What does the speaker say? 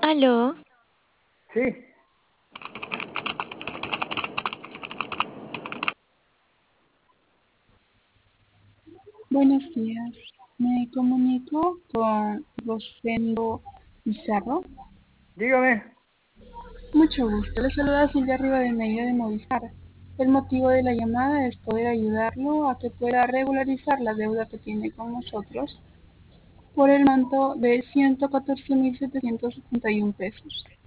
Aló, Sí, Buenos días, me comunico con Rosendo Pizarro. dígame. Mucho gusto, le saluda Silvia Arriba de Medio de Movistar. El motivo de la llamada es poder ayudarlo a que pueda regularizar la deuda que tiene con nosotros por el monto de 114.771 pesos.